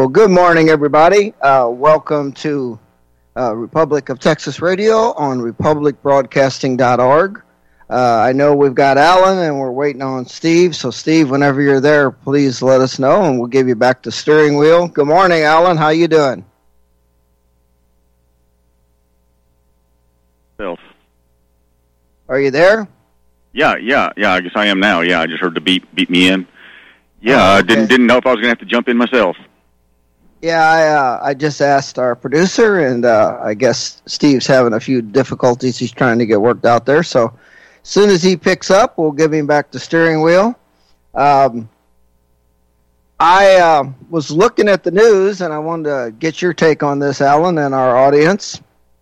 Well, good morning, everybody. Welcome to Republic of Texas Radio on republicbroadcasting.org. I know we've got Alan and we're waiting on Steve. So, Steve, whenever you're there, please let us know and we'll give you back the steering wheel. Good morning, Alan. How you doing? Self. Are you there? Yeah. I guess I am now. Yeah, I just heard the beep me in. Yeah, okay. I didn't know if I was going to have to jump in myself. Yeah, I just asked our producer, and I guess Steve's having a few difficulties he's trying to get worked out there. So as soon as he picks up, we'll give him back the steering wheel. I was looking at the news, and I wanted to get your take on this, Alan, and our audience.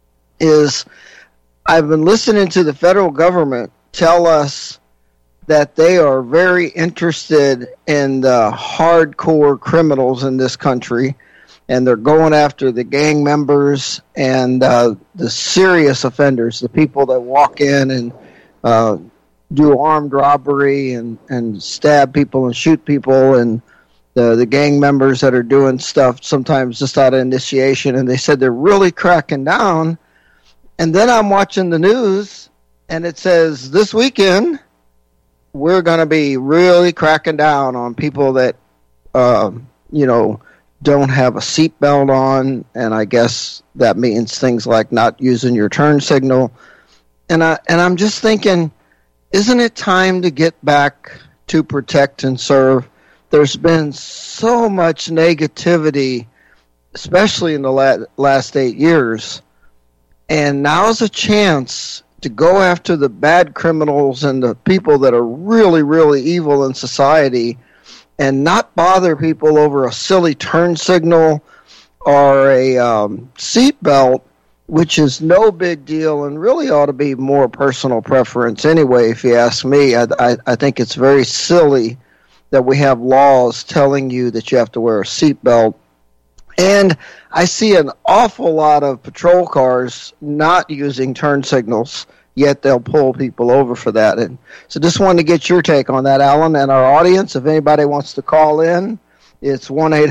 I've been listening to the federal government tell us that they are very interested in the hardcore criminals in this country, and they're going after the gang members and the serious offenders, the people that walk in and do armed robbery and stab people and shoot people, and the gang members that are doing stuff sometimes just out of initiation. And they said they're really cracking down. And then I'm watching the news, and it says this weekend we're going to be really cracking down on people that, don't have a seatbelt on, and I guess that means things like not using your turn signal. And I'm just thinking, isn't it time to get back to protect and serve? There's been so much negativity, especially in the last 8 years, and now's a chance to go after the bad criminals and the people that are really, really evil in society and not bother people over a silly turn signal or a seatbelt, which is no big deal and really ought to be more personal preference anyway, if you ask me. I think it's very silly that we have laws telling you that you have to wear a seatbelt. And I see an awful lot of patrol cars not using turn signals, yet they'll pull people over for that. And so just wanted to get your take on that, Alan, and our audience. If anybody wants to call in, it's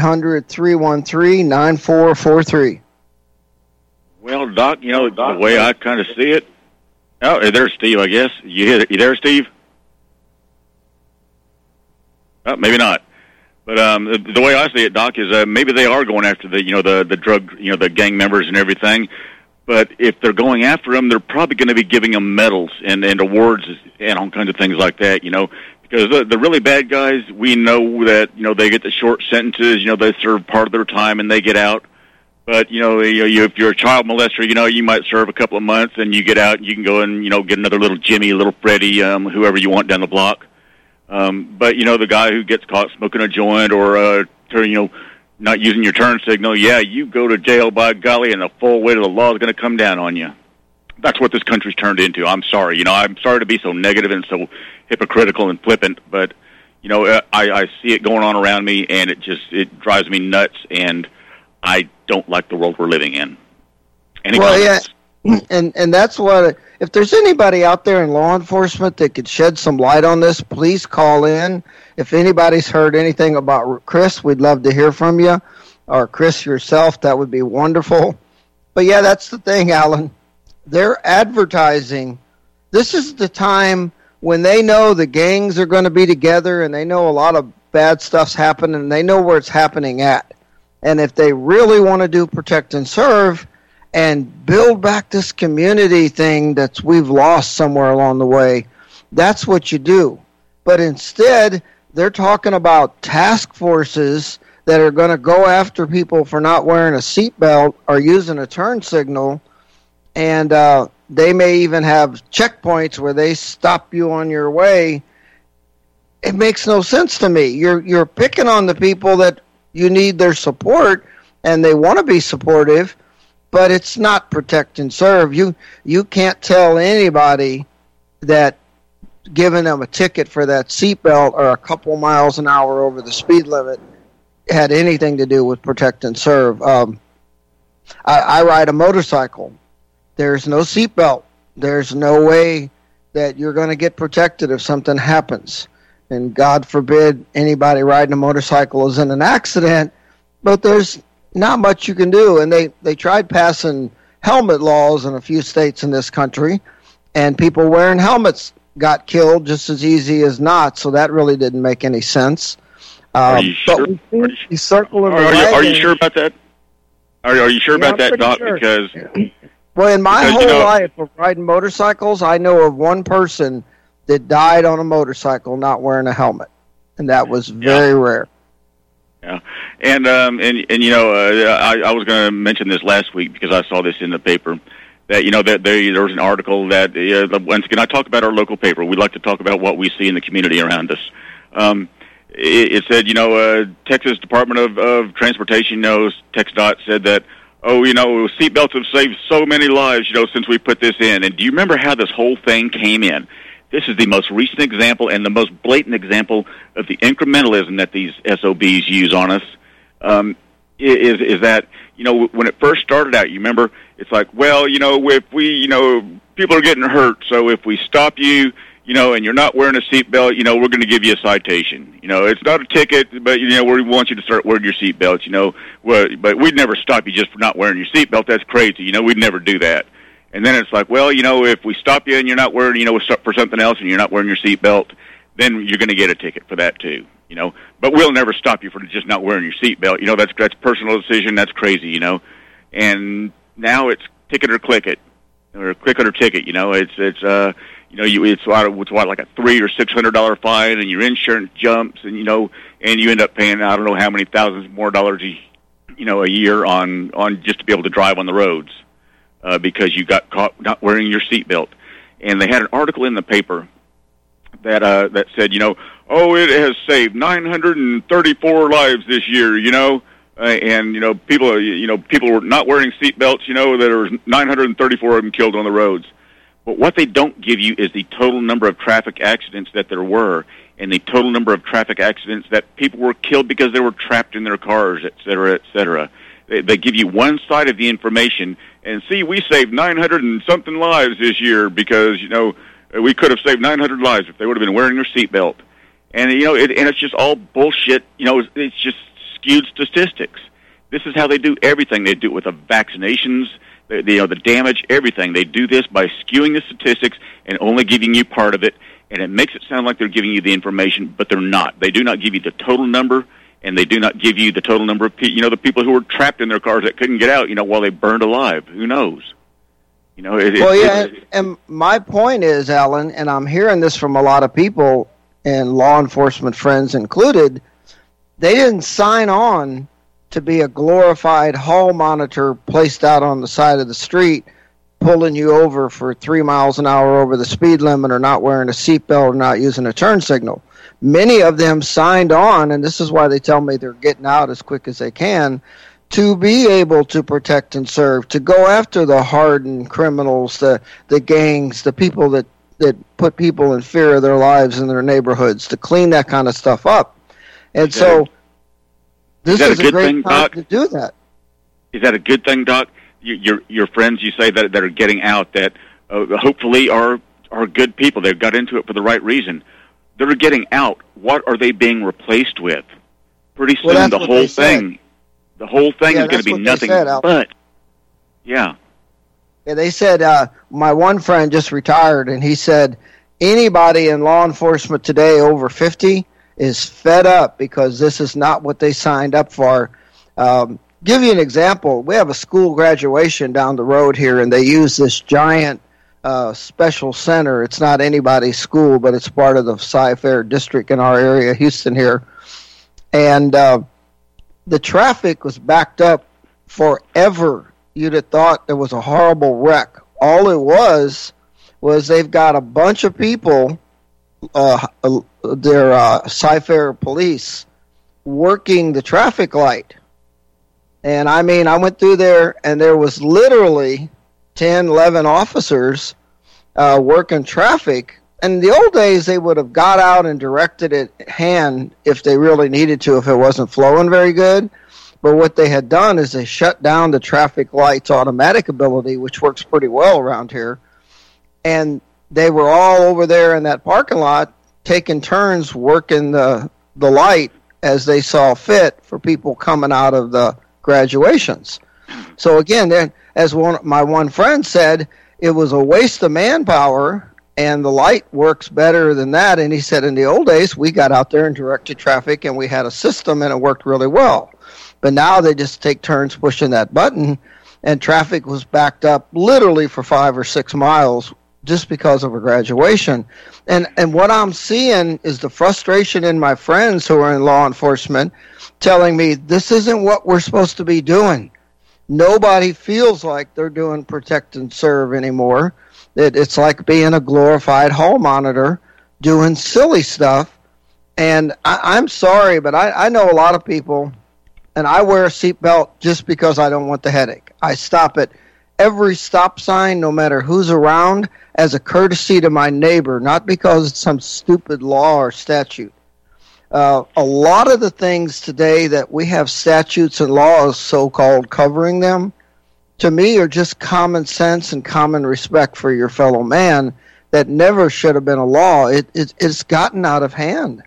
1-800-313-9443. Well, Doc, the way I kind of see it. Oh, there's Steve, I guess. You there, Steve? Oh, maybe not. But the way I see it, Doc, is maybe they are going after the drug, the gang members and everything. But if they're going after them, they're probably going to be giving them medals and awards and all kinds of things like that, because the really bad guys, we know that, they get the short sentences, they serve part of their time and they get out. But, if you're a child molester, you might serve a couple of months and you get out and you can go and, get another little Jimmy, little Freddie, whoever you want down the block. But, the guy who gets caught smoking a joint or, not using your turn signal, you go to jail, by golly, and the full weight of the law is going to come down on you. That's what this country's turned into. I'm sorry. I'm sorry to be so negative and so hypocritical and flippant, but, I see it going on around me, and it drives me nuts, and I don't like the world we're living in. Any comments? And that's what, if there's anybody out there in law enforcement that could shed some light on this, please call in. If anybody's heard anything about Chris, we'd love to hear from you. Or Chris yourself, that would be wonderful. But yeah, that's the thing, Alan. They're advertising. This is the time when they know the gangs are going to be together and they know a lot of bad stuff's happening and they know where it's happening at. And if they really want to do protect and serve and build back this community thing that we've lost somewhere along the way, that's what you do. But instead, they're talking about task forces that are going to go after people for not wearing a seatbelt or using a turn signal, and they may even have checkpoints where they stop you on your way. It makes no sense to me. You're picking on the people that you need their support, and they want to be supportive, but it's not protect and serve. You can't tell anybody that giving them a ticket for that seatbelt or a couple miles an hour over the speed limit had anything to do with protect and serve. I ride a motorcycle. There's no seatbelt. There's no way that you're going to get protected if something happens. And God forbid anybody riding a motorcycle is in an accident, but there's not much you can do. And they tried passing helmet laws in a few states in this country, and people wearing helmets got killed just as easy as not. So that really didn't make any sense. Are you sure? Are you sure about that? Are you sure about that, Doc? Sure. Because well, in my whole life of riding motorcycles, I know of one person that died on a motorcycle not wearing a helmet, and that was very rare. Yeah, and you know, I was going to mention this last week because I saw this in the paper that, you know, that there was an article that once again, I talk about our local paper. We like to talk about what we see in the community around us. It said, you know, Texas Department of Transportation, you know, TxDOT said that, oh, you know, seatbelts have saved so many lives, you know, since we put this in. And do you remember how this whole thing came in? This is the most recent example and the most blatant example of the incrementalism that these SOBs use on us. Is that, you know, when it first started out, you remember, it's like, well, you know, if we, you know, people are getting hurt, so if we stop you, you know, and you're not wearing a seatbelt, you know, we're going to give you a citation. You know, it's not a ticket, but, you know, we want you to start wearing your seatbelts, you know. Well, but we'd never stop you just for not wearing your seatbelt. That's crazy. You know, we'd never do that. And then it's like, well, you know, if we stop you and you're not wearing, you know, for something else and you're not wearing your seatbelt, then you're going to get a ticket for that too, you know. But we'll never stop you for just not wearing your seatbelt. You know, that's personal decision. That's crazy, you know. And now it's ticket or click it, or click it or ticket. You know, it's you know, it's what, like a $300 or $600 fine, and your insurance jumps, and you know, and you end up paying I don't know how many thousands more dollars a year on just to be able to drive on the roads. Because you got caught not wearing your seatbelt. And they had an article in the paper that said, you know, oh, it has saved 934 lives this year, you know, and, you know, people were not wearing seatbelts, you know, there was 934 of them killed on the roads. But what they don't give you is the total number of traffic accidents that there were, and the total number of traffic accidents that people were killed because they were trapped in their cars, et cetera, et cetera. They give you one side of the information, and see, we saved 900 and something lives this year because, you know, we could have saved 900 lives if they would have been wearing their seatbelt. And, you know, and it's just all bullshit. You know, it's just skewed statistics. This is how they do everything. They do it with the vaccinations, the damage, everything. They do this by skewing the statistics and only giving you part of it, and it makes it sound like they're giving you the information, but they're not. They do not give you the total number. And they do not give you the total number of people, you know, the people who were trapped in their cars that couldn't get out, you know, while they burned alive. Who knows? You know, and my point is, Alan, and I'm hearing this from a lot of people, and law enforcement friends included, they didn't sign on to be a glorified hall monitor placed out on the side of the street, pulling you over for 3 miles an hour over the speed limit, or not wearing a seatbelt, or not using a turn signal. Many of them signed on, and this is why they tell me they're getting out as quick as they can, to be able to protect and serve, to go after the hardened criminals, the gangs, the people that put people in fear of their lives in their neighborhoods, to clean that kind of stuff up. And so this is a great time to do that. Is that a good thing, Doc? Your friends, you say, that are getting out, that hopefully are good people. They've got into it for the right reason. They're getting out. What are they being replaced with? Pretty soon, the whole thing is going to be nothing but. Yeah. Yeah, they said, my one friend just retired, and he said, anybody in law enforcement today over 50 is fed up because this is not what they signed up for. Give you an example. We have a school graduation down the road here, and they use this giant special center. It's not anybody's school, but it's part of the Cy-Fair district in our area, Houston here. And the traffic was backed up forever. You'd have thought there was a horrible wreck. All it was they've got a bunch of people, their Cy-Fair police, working the traffic light. And I mean, I went through there, and there was literally 10, 11 officers working traffic. And in the old days, they would have got out and directed it hand if they really needed to, if it wasn't flowing very good. But what they had done is they shut down the traffic lights automatic ability, which works pretty well around here. And they were all over there in that parking lot taking turns working the light as they saw fit for people coming out of the graduations. So again, then, as my one friend said, it was a waste of manpower, and the light works better than that. And he said in the old days, we got out there and directed traffic, and we had a system, and it worked really well. But now they just take turns pushing that button, and traffic was backed up literally for 5 or 6 miles just because of a graduation. And what I'm seeing is the frustration in my friends who are in law enforcement telling me this isn't what we're supposed to be doing. Nobody feels like they're doing protect and serve anymore. It's like being a glorified hall monitor doing silly stuff. And I'm sorry, but I know a lot of people, and I wear a seatbelt just because I don't want the headache. I stop at every stop sign, no matter who's around, as a courtesy to my neighbor, not because it's some stupid law or statute. A lot of the things today that we have statutes and laws so-called covering them, to me, are just common sense and common respect for your fellow man that never should have been a law. It's gotten out of hand.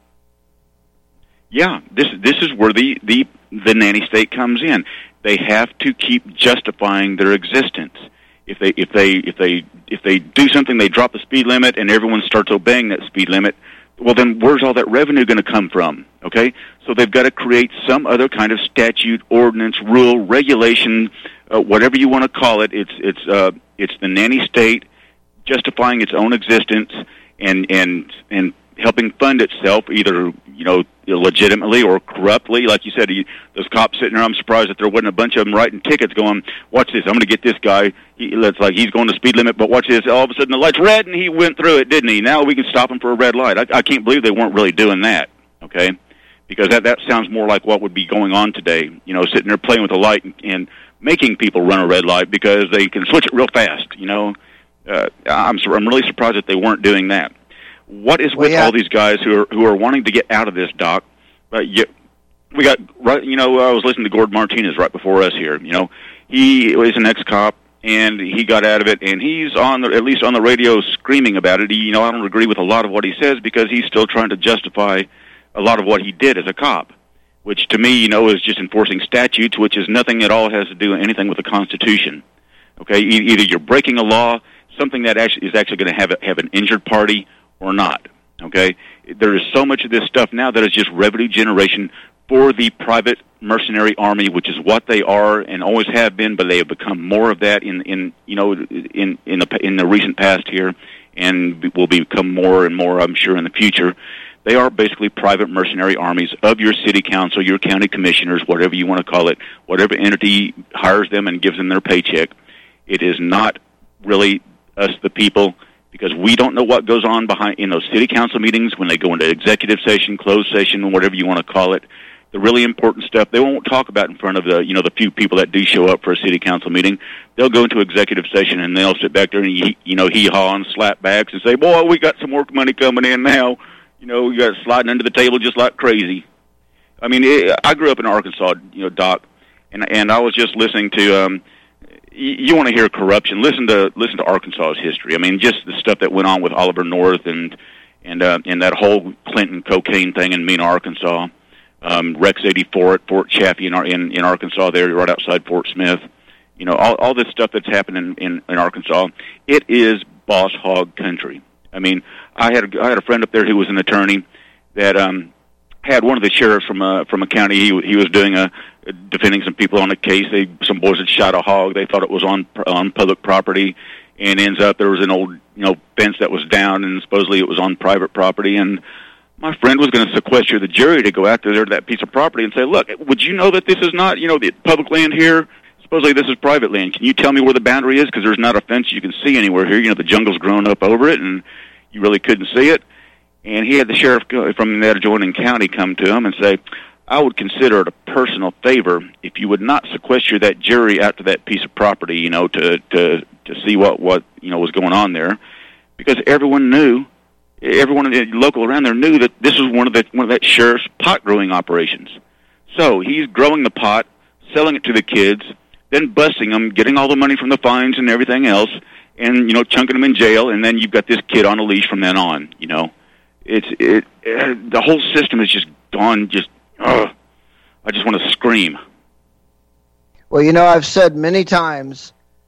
Yeah, this is where the nanny state comes in. They have to keep justifying their existence. If they do something, they drop the speed limit, and everyone starts obeying that speed limit. Well, then where's all that revenue going to come from? Okay, so they've got to create some other kind of statute, ordinance, rule, regulation, whatever you want to call it. It's the nanny state justifying its own existence and helping fund itself, either illegitimately or corruptly. Like you said, those cops sitting there, I'm surprised that there wasn't a bunch of them writing tickets going, watch this, I'm going to get this guy. It's like he's going to speed limit, but watch this, all of a sudden the light's red and he went through it, didn't he? Now we can stop him for a red light. I can't believe they weren't really doing that, okay? Because that sounds more like what would be going on today, sitting there playing with the light and making people run a red light because they can switch it real fast, I'm really surprised that they weren't doing that. What is with all these guys who are wanting to get out of this, Doc? We got right. I was listening to Gord Martinez right before us here. He was an ex-cop and he got out of it, and he's at least on the radio screaming about it. I don't agree with a lot of what he says because he's still trying to justify a lot of what he did as a cop, which to me, is just enforcing statutes, which is nothing at all has to do anything with the Constitution. Okay, either you're breaking a law, something that is actually going to have an injured party, or not, okay? There is so much of this stuff now that is just revenue generation for the private mercenary army, which is what they are and always have been, but they have become more of that in the recent past here, and will become more and more, I'm sure, in the future. They are basically private mercenary armies of your city council, your county commissioners, whatever you want to call it, whatever entity hires them and gives them their paycheck. It is not really us, the people, because we don't know what goes on in those city council meetings when they go into executive session, closed session, whatever you want to call it. The really important stuff they won't talk about in front of the few people that do show up for a city council meeting. They'll go into executive session and they'll sit back there and hee-haw and slap backs and say, "Boy, we got some more money coming in now. We got sliding under the table just like crazy." I mean, I grew up in Arkansas, Doc, and I was just listening to. You want to hear corruption? Listen to Arkansas's history. I mean, just the stuff that went on with Oliver North and that whole Clinton cocaine thing in Mena, Arkansas. Rex 84 at Fort Chaffee in Arkansas, there right outside Fort Smith. All this stuff that's happening in Arkansas. It is boss hog country. I mean, I had a friend up there who was an attorney that had one of the sheriffs from a county. He was doing defending some people on a case. Some boys had shot a hog. They thought it was on public property, and ends up there was an old fence that was down, and supposedly it was on private property. And my friend was going to sequester the jury to go out there to that piece of property and say, "Look, would you know that this is not the public land here? Supposedly this is private land. Can you tell me where the boundary is? Because there's not a fence you can see anywhere here. The jungle's grown up over it, and you really couldn't see it." And he had the sheriff from that adjoining county come to him and say, "I would consider it a personal favor if you would not sequester that jury out to that piece of property, to see what was going on there, because everyone local around there knew that this was one of that sheriff's pot growing operations. So he's growing the pot, selling it to the kids, then busting them, getting all the money from the fines and everything else, and chunking them in jail, and then you've got this kid on a leash from then on. The whole system has just gone just I just want to scream. Well, I've said many times,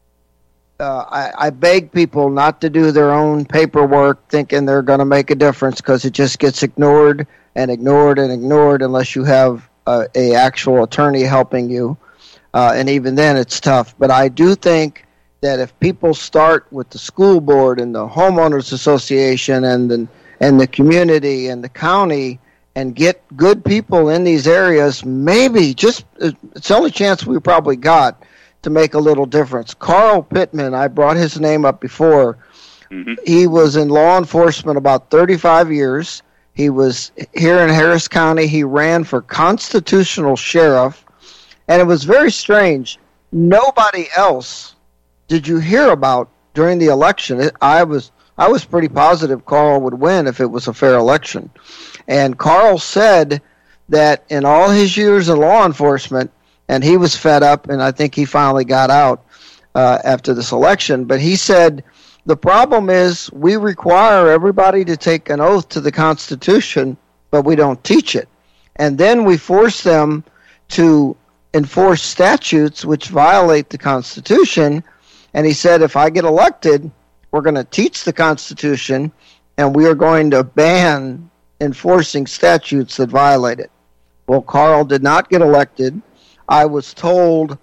I beg people not to do their own paperwork thinking they're going to make a difference, because it just gets ignored and ignored and ignored unless you have a actual attorney helping you. And even then, it's tough. But I do think that if people start with the school board and the homeowners association and the community and the county and get good people in these areas, maybe it's the only chance we probably got to make a little difference. Carl Pittman, I brought his name up before. Mm-hmm. He was in law enforcement about 35 years. He was here in Harris County. He ran for constitutional sheriff, and it was very strange. Nobody else did you hear about during the election. I was pretty positive Carl would win if it was a fair election. And Carl said that in all his years in law enforcement, and he was fed up, and I think he finally got out after this election, but he said, the problem is we require everybody to take an oath to the Constitution, but we don't teach it. And then we force them to enforce statutes which violate the Constitution. And he said, if I get elected, we're going to teach the Constitution, and we are going to ban enforcing statutes that violate it. Well, Carl did not get elected. I was told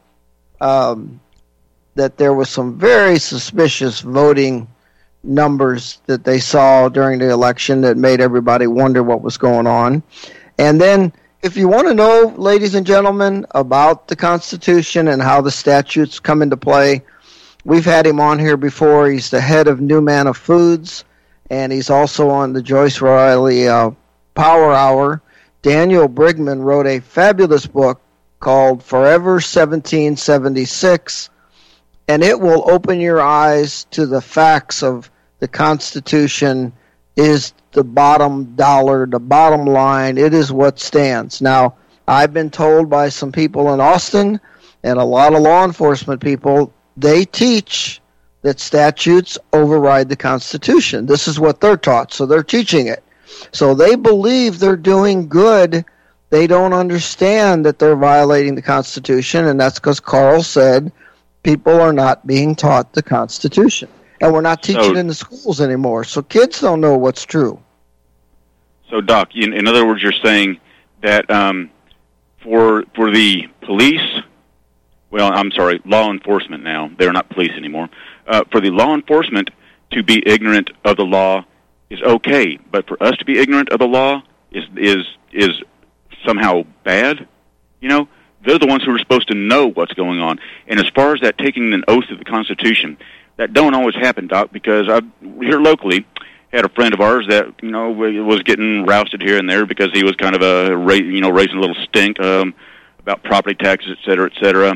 that there was some very suspicious voting numbers that they saw during the election that made everybody wonder what was going on. And then, if you want to know, ladies and gentlemen, about the Constitution and how the statutes come into play, we've had him on here before. He's the head of New Manna Foods, and he's also on the Joyce Riley Power Hour. Daniel Brigman wrote a fabulous book called Forever 1776, and it will open your eyes to the facts of the Constitution is the bottom dollar, the bottom line. It is what stands. Now, I've been told by some people in Austin and a lot of law enforcement people, they teach that statutes override the Constitution. This is what they're taught, so they're teaching it. So they believe they're doing good. They don't understand that they're violating the Constitution, and that's because Carl said people are not being taught the Constitution. And we're not teaching in the schools anymore, so kids don't know what's true. So, Doc, in other words, you're saying that for the police, law enforcement now, they're not police anymore, for the law enforcement to be ignorant of the law is okay, but for us to be ignorant of the law is somehow bad? They're the ones who are supposed to know what's going on. And as far as that taking an oath to the Constitution, that don't always happen, Doc, because here locally had a friend of ours that, was getting rousted here and there because he was kind of raising a little stink about property taxes, et cetera,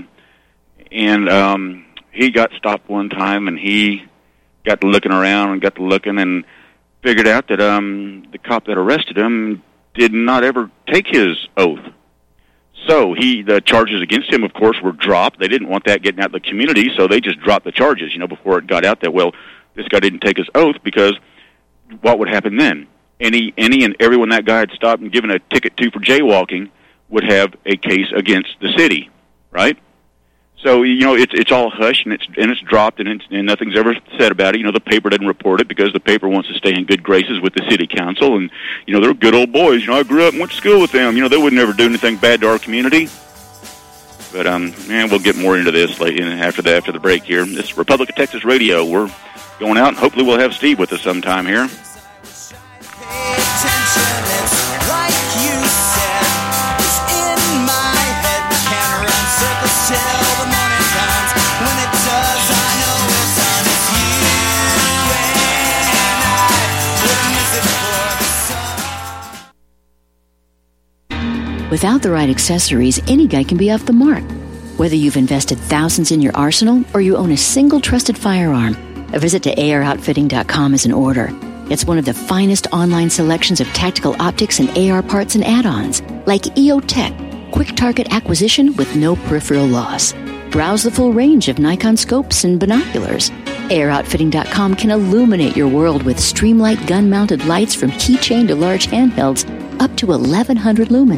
and he got stopped one time, and he got to looking around and figured out that the cop that arrested him did not ever take his oath. So the charges against him, of course, were dropped. They didn't want that getting out in the community, so they just dropped the charges, before it got out that, well, this guy didn't take his oath, because what would happen then? Any and everyone that guy had stopped and given a ticket to for jaywalking would have a case against the city, right? So, it's all hush, and it's dropped, and nothing's ever said about it. The paper doesn't report it because the paper wants to stay in good graces with the city council, and, they're good old boys. I grew up and went to school with them. They would never do anything bad to our community. But, we'll get more into this after the break here. This is Republic of Texas Radio. We're going out, and hopefully we'll have Steve with us sometime here. Without the right accessories, any guy can be off the mark. Whether you've invested thousands in your arsenal or you own a single trusted firearm, a visit to AROutfitting.com is in order. It's one of the finest online selections of tactical optics and AR parts and add-ons, like EOTech, quick target acquisition with no peripheral loss. Browse the full range of Nikon scopes and binoculars. AROutfitting.com can illuminate your world with Streamlight gun-mounted lights from keychain to large handhelds up to 1,100 lumens.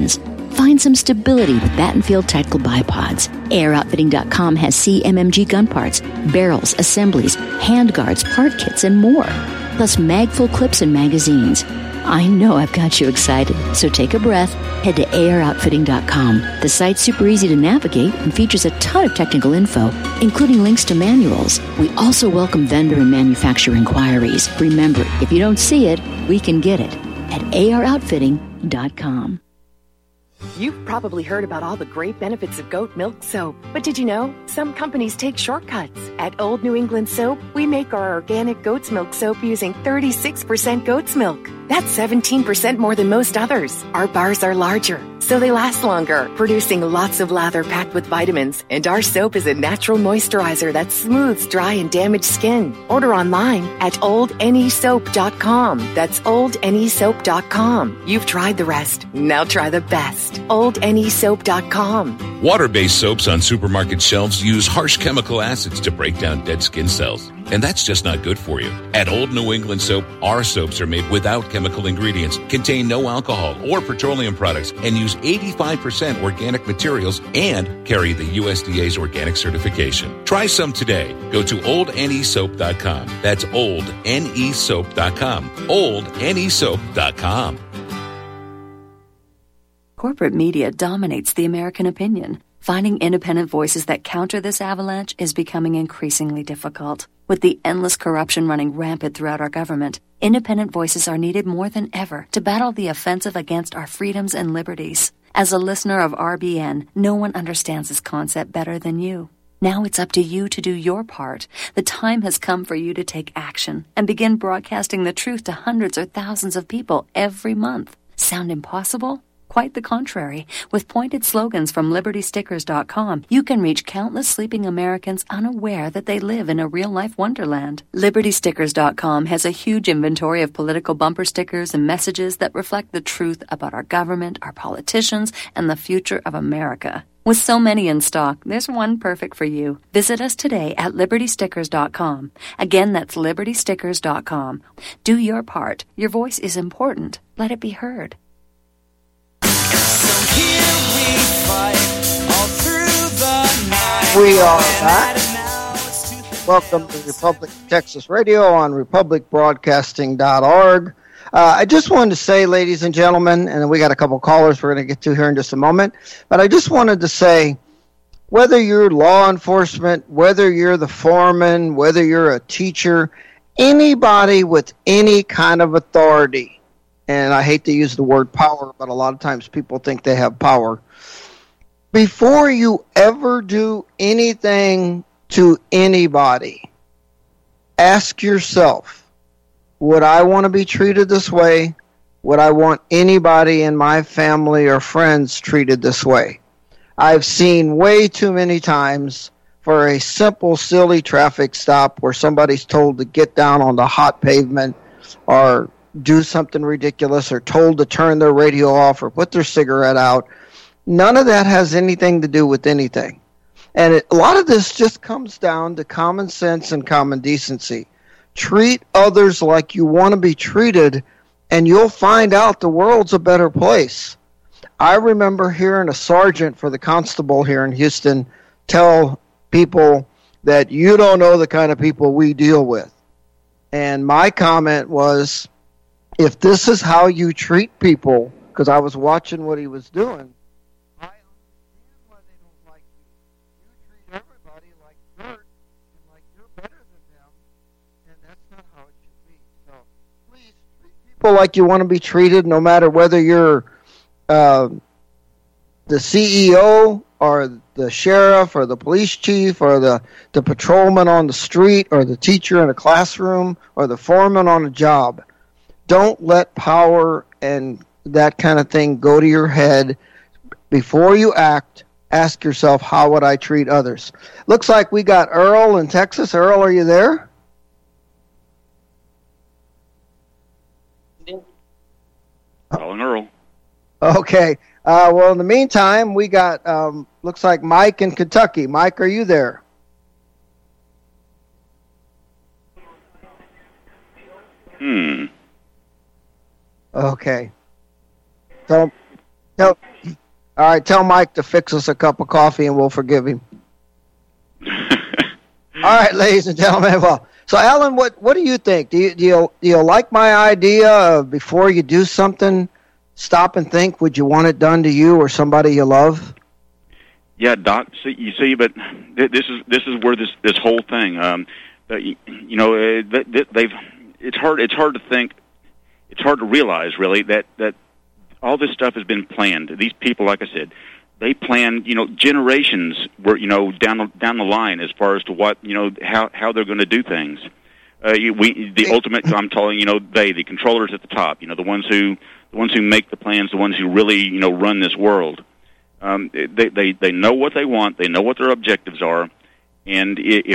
Find some stability with Battenfield Tactical Bipods. Airoutfitting.com has CMMG gun parts, barrels, assemblies, handguards, part kits, and more. Plus magful clips and magazines. I know I've got you excited, so take a breath. Head to Airoutfitting.com. The site's super easy to navigate and features a ton of technical info, including links to manuals. We also welcome vendor and manufacturer inquiries. Remember, if you don't see it, we can get it at Airoutfitting.com. You've probably heard about all the great benefits of goat milk soap, but did you know some companies take shortcuts? At Old New England Soap, we make our organic goat's milk soap using 36% goat's milk. That's 17% more than most others. Our bars are larger, so they last longer, producing lots of lather packed with vitamins. And our soap is a natural moisturizer that smooths dry and damaged skin. Order online at oldnesoap.com. That's oldnesoap.com. You've tried the rest. Now try the best. oldnesoap.com. Water-based soaps on supermarket shelves use harsh chemical acids to break down dead skin cells. And that's just not good for you. At Old New England Soap, our soaps are made without chemical ingredients, contain no alcohol or petroleum products, and use 85% organic materials and carry the USDA's organic certification. Try some today. Go to oldnesoap.com. That's oldnesoap.com. oldnesoap.com. Corporate media dominates the American opinion. Finding independent voices that counter this avalanche is becoming increasingly difficult. With the endless corruption running rampant throughout our government, independent voices are needed more than ever to battle the offensive against our freedoms and liberties. As a listener of RBN, no one understands this concept better than you. Now it's up to you to do your part. The time has come for you to take action and begin broadcasting the truth to hundreds or thousands of people every month. Sound impossible? Quite the contrary. With pointed slogans from LibertyStickers.com, you can reach countless sleeping Americans unaware that they live in a real-life wonderland. LibertyStickers.com has a huge inventory of political bumper stickers and messages that reflect the truth about our government, our politicians, and the future of America. With so many in stock, there's one perfect for you. Visit us today at LibertyStickers.com. Again, that's LibertyStickers.com. Do your part. Your voice is important. Let it be heard. We are back. Welcome to Republic of Texas Radio on republicbroadcasting.org. I just wanted to say, ladies and gentlemen, and we got a couple callers we're going to get to here in just a moment, but I just wanted to say, whether you're law enforcement, whether you're the foreman, whether you're a teacher, anybody with any kind of authority, and I hate to use the word power, but a lot of times people think they have power. Before you ever do anything to anybody, ask yourself, would I want to be treated this way? Would I want anybody in my family or friends treated this way? I've seen way too many times for a simple, silly traffic stop where somebody's told to get down on the hot pavement or do something ridiculous or told to turn their radio off or put their cigarette out. None of that has anything to do with anything. And a lot of this just comes down to common sense and common decency. Treat others like you want to be treated, and you'll find out the world's a better place. I remember hearing a sergeant for the constable here in Houston tell people that you don't know the kind of people we deal with. And my comment was, if this is how you treat people, because I was watching what he was doing, I understand why they don't like you. You treat everybody like dirt and like you're better than them, and that's not how it should be. So please treat people like you want to be treated, no matter whether you're the CEO or the sheriff or the police chief or the patrolman on the street or the teacher in a classroom or the foreman on a job. Don't let power and that kind of thing go to your head. Before you act, ask yourself, how would I treat others? Looks like we got Earl in Texas. Earl, are you there? Calling Earl. Okay. Well, in the meantime, we got, looks like Mike in Kentucky. Mike, are you there? Hmm. Okay. So, All right, tell Mike to fix us a cup of coffee and we'll forgive him. All right, ladies and gentlemen. Well, so Alan, what do you think? Do you like my idea of before you do something, stop and think, would you want it done to you or somebody you love? Yeah, Doc. See, but this is where this whole thing. It's hard to think. It's hard to realize, really, that all this stuff has been planned. These people, like I said, they planned, generations were, down the line as far as to what, how they're going to do things. The ultimate, I'm telling the controllers at the top, the ones who make the plans, the ones who really, run this world. They know what they want, they know what their objectives are, and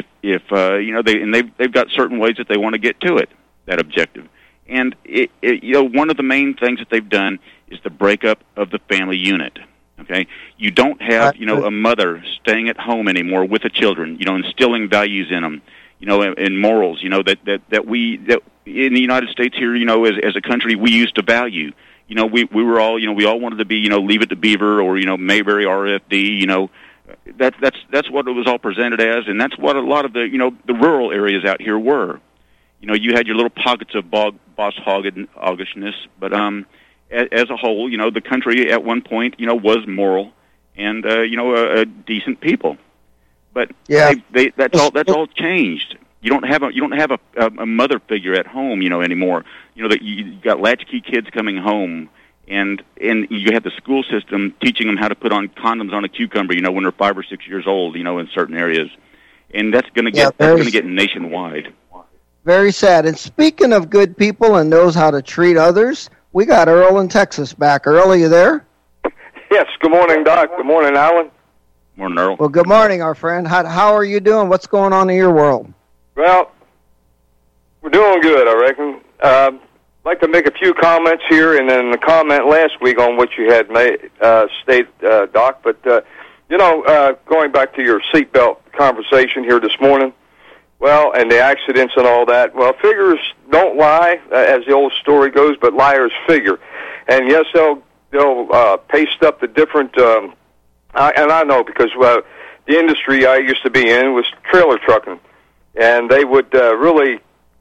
they've got certain ways that they want to get to it, that objective. And one of the main things that they've done is the breakup of the family unit. Okay, you don't have a mother staying at home anymore with the children. Instilling values in them. And morals. That we in the United States here. As a country, we used to value. We were all we all wanted to be Leave It to Beaver or Mayberry RFD. That's what it was all presented as, and that's what a lot of the the rural areas out here were. You had your little pockets of boss hoggishness, but as a whole, the country at one point, was moral and a decent people. But yeah, that's all changed. You don't have a mother figure at home, anymore. That you got latchkey kids coming home, and you have the school system teaching them how to put on condoms on a cucumber, when they're 5 or 6 years old, in certain areas, and that's going to get nationwide. Very sad. And speaking of good people and knows how to treat others, we got Earl in Texas back. Earl, are you there? Yes. Good morning, Doc. Good morning, Alan. Morning, Earl. Well, good morning, our friend. How are you doing? What's going on in your world? Well, we're doing good, I reckon. I'd like to make a few comments here, and then a comment last week on what you had stated, Doc. But, going back to your seatbelt conversation here this morning, well, and the accidents and all that, well, figures don't lie, as the old story goes, but liars figure. And, yes, they'll paste up the different... and I know because the industry I used to be in was trailer trucking, and they would really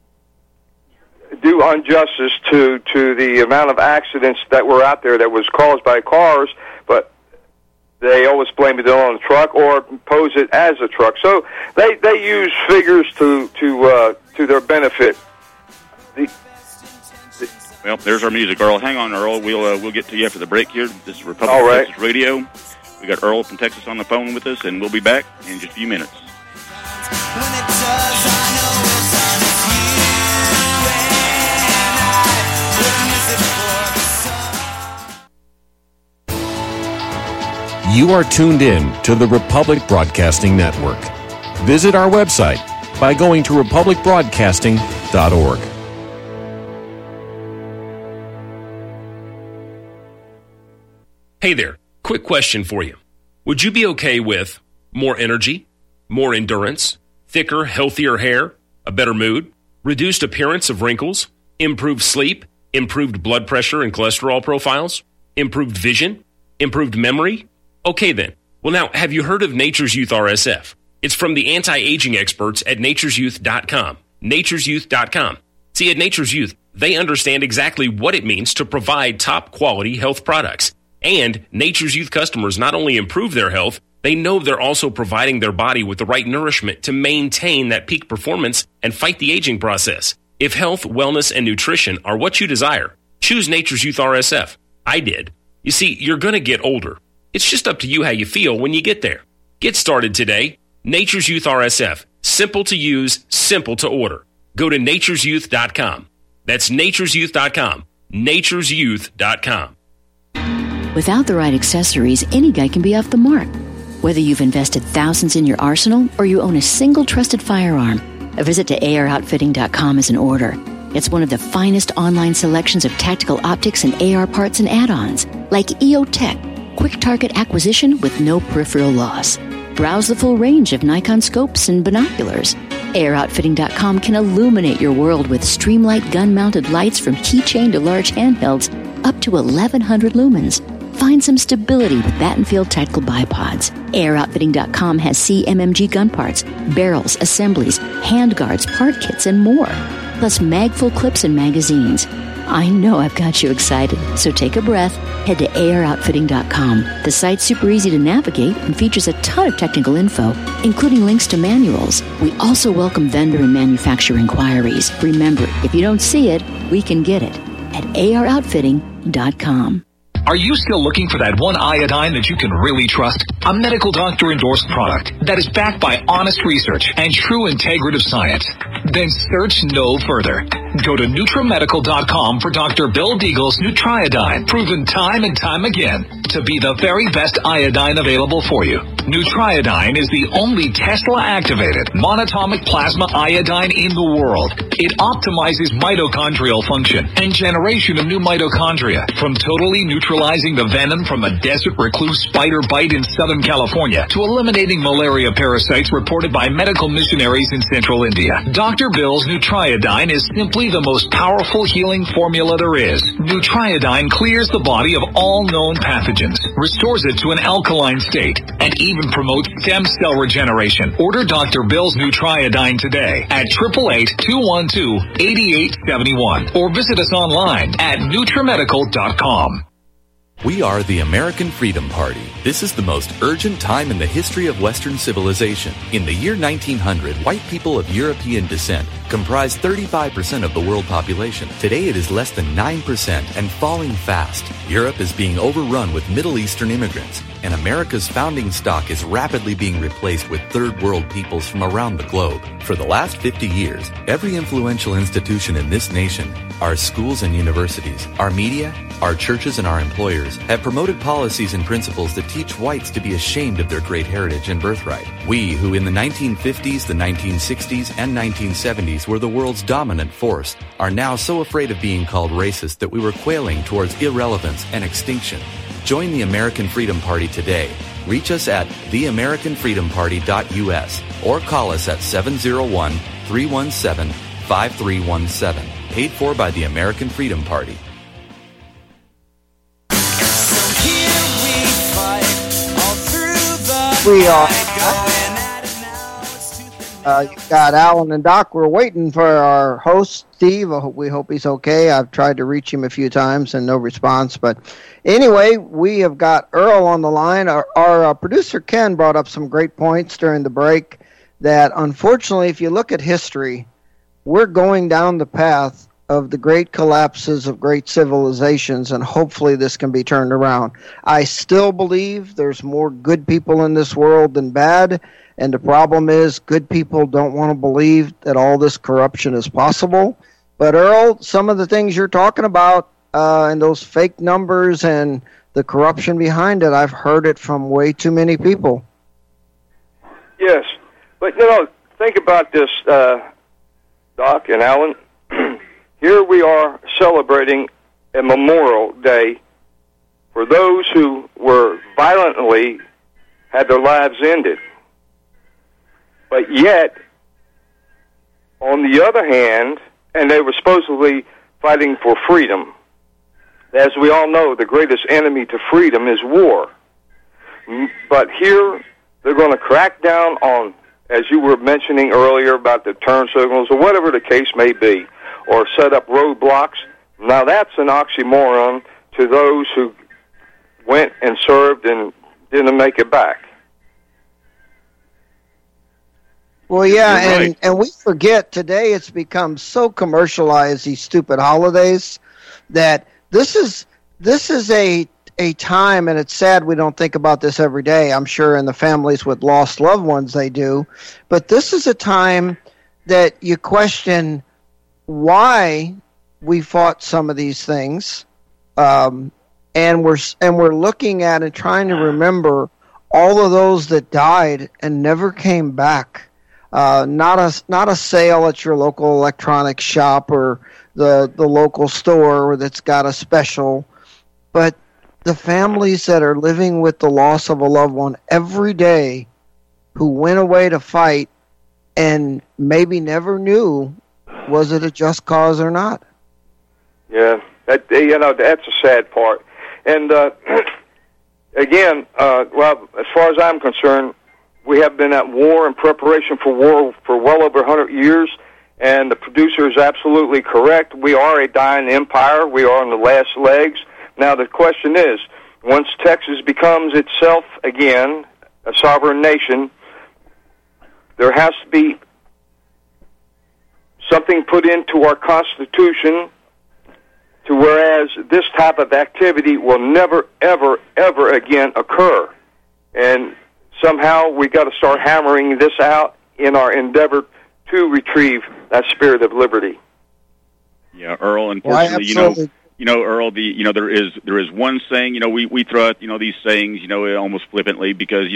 do injustice to the amount of accidents that were out there that was caused by cars, but they always blame it on the truck or pose it as a truck. So they use figures to their benefit. Well, there's our music, Earl. Hang on, Earl. We'll get to you after the break here. This is Republic of Texas Radio. We got Earl from Texas on the phone with us, and we'll be back in just a few minutes. You are tuned in to the Republic Broadcasting Network. Visit our website by going to republicbroadcasting.org. Hey there, quick question for you. Would you be okay with more energy, more endurance, thicker, healthier hair, a better mood, reduced appearance of wrinkles, improved sleep, improved blood pressure and cholesterol profiles, improved vision, improved memory? Okay then. Well now, have you heard of Nature's Youth RSF? It's from the anti-aging experts at nature'syouth.com. nature'syouth.com. See, at Nature's Youth, they understand exactly what it means to provide top-quality health products. And Nature's Youth customers not only improve their health, they know they're also providing their body with the right nourishment to maintain that peak performance and fight the aging process. If health, wellness, and nutrition are what you desire, choose Nature's Youth RSF. I did. You see, you're going to get older. It's just up to you how you feel when you get there. Get started today. Nature's Youth RSF. Simple to use, simple to order. Go to nature'syouth.com. That's nature'syouth.com. nature'syouth.com. Without the right accessories, any guy can be off the mark. Whether you've invested thousands in your arsenal or you own a single trusted firearm, a visit to AROutfitting.com is in order. It's one of the finest online selections of tactical optics and AR parts and add-ons, like EOTech, quick target acquisition with no peripheral loss. Browse the full range of Nikon scopes and binoculars. AROutfitting.com can illuminate your world with Streamlight gun-mounted lights from keychain to large handhelds up to 1,100 lumens. Find some stability with Battenfield Tactical Bipods. Airoutfitting.com has CMMG gun parts, barrels, assemblies, handguards, part kits, and more. Plus mag-full clips and magazines. I know I've got you excited, so take a breath. Head to Airoutfitting.com. The site's super easy to navigate and features a ton of technical info, including links to manuals. We also welcome vendor and manufacturer inquiries. Remember, if you don't see it, we can get it at Airoutfitting.com. Are you still looking for that one iodine that you can really trust? A medical doctor endorsed product that is backed by honest research and true integrative science? Then search no further. Go to NutriMedical.com for Dr. Bill Deagle's Nutriodine, proven time and time again to be the very best iodine available for you. Nutriodine is the only Tesla-activated monatomic plasma iodine in the world. It optimizes mitochondrial function and generation of new mitochondria, from totally neutralizing the venom from a desert recluse spider bite in Southern California to eliminating malaria parasites reported by medical missionaries in Central India. Dr. Bill's Nutriodine is simply the most powerful healing formula there is. Nutriodine clears the body of all known pathogens, restores it to an alkaline state, and even promotes stem cell regeneration. Order Dr. Bill's Nutriodine today at 888-212-8871 or visit us online at NutriMedical.com. We are the American Freedom Party. This is the most urgent time in the history of Western civilization. In the year 1900, white people of European descent comprised 35% of the world population. Today it is less than 9% and falling fast. Europe is being overrun with Middle Eastern immigrants, and America's founding stock is rapidly being replaced with third world peoples from around the globe. For the last 50 years, every influential institution in this nation, our schools and universities, our media, our churches, and our employers have promoted policies and principles that teach whites to be ashamed of their great heritage and birthright. We, who in the 1950s, the 1960s, and 1970s were the world's dominant force, are now so afraid of being called racist that we were quailing towards irrelevance and extinction. Join the American Freedom Party today. Reach us at theamericanfreedomparty.us or call us at 701-317-5317. Paid for by the American Freedom Party. We are. You've got Alan and Doc. We're waiting for our host, Steve. We hope he's okay. I've tried to reach him a few times and no response. But anyway, we have got Earl on the line. Our producer, Ken, brought up some great points during the break that, unfortunately, if you look at history, we're going down the path of the great collapses of great civilizations, and hopefully this can be turned around. I still believe there's more good people in this world than bad, and the problem is good people don't want to believe that all this corruption is possible. But Earl, some of the things you're talking about and those fake numbers and the corruption behind it, I've heard it from way too many people. Yes, but think about this, Doc and Alan. Here we are celebrating a Memorial Day for those who were violently had their lives ended. But yet, on the other hand, and they were supposedly fighting for freedom. As we all know, the greatest enemy to freedom is war. But here, they're going to crack down on, as you were mentioning earlier, about the turn signals or whatever the case may be, or set up roadblocks. Now that's an oxymoron to those who went and served and didn't make it back. Well, yeah, right. and we forget today it's become so commercialized, these stupid holidays, that this is a time, and it's sad we don't think about this every day. I'm sure in the families with lost loved ones they do. But this is a time that you question why we fought some of these things, and we're looking at and trying to remember all of those that died and never came back. Not a sale at your local electronics shop or the local store that's got a special, but the families that are living with the loss of a loved one every day, who went away to fight and maybe never knew was it a just cause or not? Yeah, that's a sad part. And again, well, as far as I'm concerned, we have been at war and preparation for war for well over 100 years, and the producer is absolutely correct. We are a dying empire. We are on the last legs. Now, the question is, once Texas becomes itself again a sovereign nation, there has to be something put into our Constitution to whereas this type of activity will never, ever, ever again occur. And somehow we got to start hammering this out in our endeavor to retrieve that spirit of liberty. Yeah, Earl, unfortunately, Earl, there is one saying, we throw out, these sayings, almost flippantly because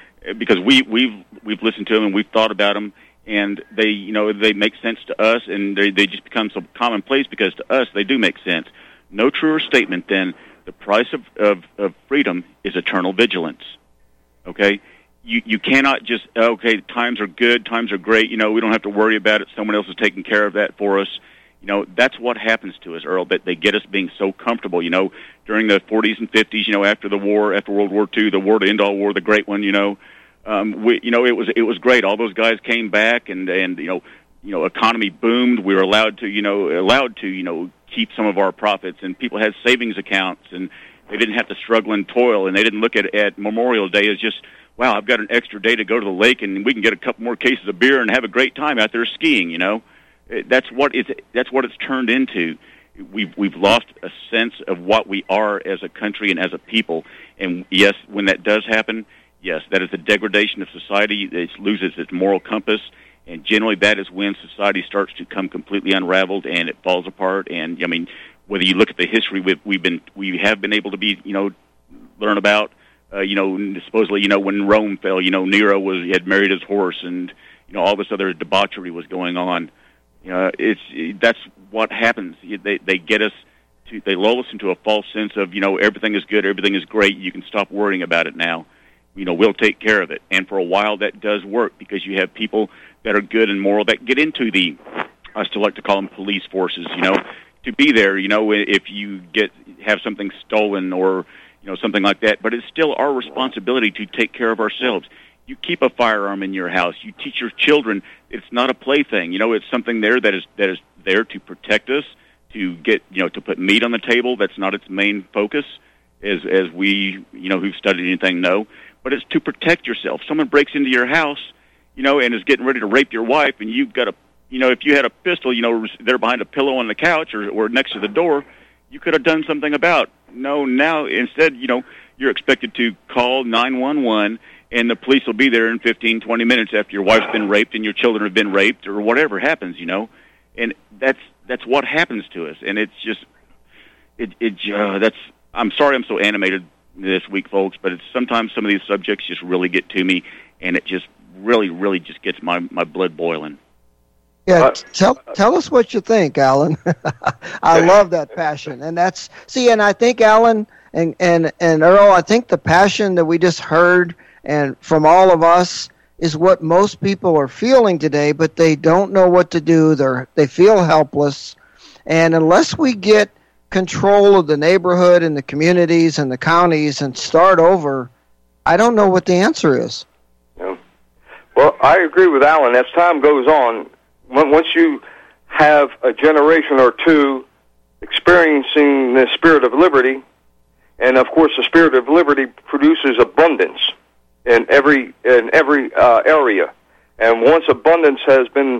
we've listened to them and we've thought about them, and they make sense to us, and they just become so commonplace because to us they do make sense. No truer statement than the price of freedom is eternal vigilance. Okay? You cannot just, times are good, times are great, we don't have to worry about it, someone else is taking care of that for us. That's what happens to us, Earl, that they get us being so comfortable, during the 40s and 50s, after the war, after World War II, the war to end all war, the great one, it was great. All those guys came back and economy boomed. We were allowed to keep some of our profits, and people had savings accounts, and they didn't have to struggle and toil, and they didn't look at Memorial Day as just, wow, I've got an extra day to go to the lake, and we can get a couple more cases of beer and have a great time out there skiing, That's what it's turned into. We've lost a sense of what we are as a country and as a people. And yes, when that does happen, yes, that is a degradation of society. It loses its moral compass, and generally that is when society starts to come completely unraveled and it falls apart. And I mean, whether you look at the history we have been able to be learn about. Supposedly, when Rome fell, Nero had married his horse, and all this other debauchery was going on. That's what happens. They get us they lull us into a false sense of everything is good, everything is great. You can stop worrying about it now. We'll take care of it. And for a while, that does work because you have people that are good and moral that get into I still like to call them police forces. To be there. If you have something stolen or something like that. But it's still our responsibility to take care of ourselves. You keep a firearm in your house. You teach your children it's not a plaything. It's something there that is there to protect us, to get to put meat on the table. That's not its main focus, as we who've studied anything know. But it's to protect yourself. Someone breaks into your house, and is getting ready to rape your wife, and you've got if you had a pistol, there behind a pillow on the couch or next to the door, you could have done something about. No, now instead, you're expected to call 911. And the police will be there in 15, 20 minutes after your wife's been raped and your children have been raped or whatever happens, And that's what happens to us. And it's just, I'm sorry I'm so animated this week, folks, but sometimes some of these subjects just really get to me, and it just really, really just gets my blood boiling. Yeah, tell us what you think, Alan. I love that passion. And and I think, Alan and Earl, I think the passion that we just heard and from all of us is what most people are feeling today, but they don't know what to do. They feel helpless. And unless we get control of the neighborhood and the communities and the counties and start over, I don't know what the answer is. Yeah. Well, I agree with Alan. As time goes on, once you have a generation or two experiencing the spirit of liberty, and of course the spirit of liberty produces abundance in every area. And once abundance has been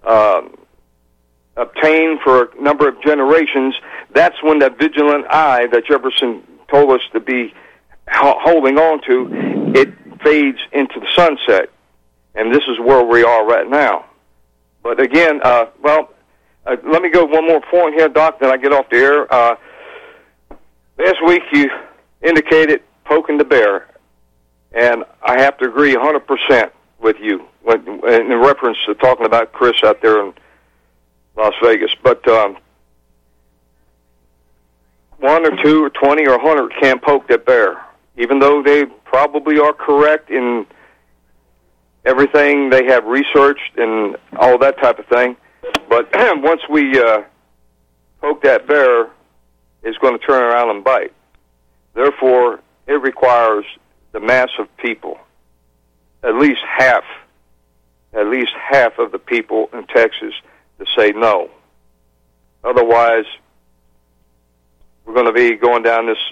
obtained for a number of generations, that's when that vigilant eye that Jefferson told us to be holding on to, it fades into the sunset. And this is where we are right now. But again, let me go one more point here, Doc, then I get off the air. Last week you indicated poking the bear. And I have to agree 100% with you in reference to talking about Chris out there in Las Vegas. But 1 or 2 or 20 or 100 can't poke that bear, even though they probably are correct in everything they have researched and all that type of thing. But once we poke that bear, it's going to turn around and bite. Therefore, it requires the mass of people, at least half of the people in Texas to say no. Otherwise, we're going to be going down this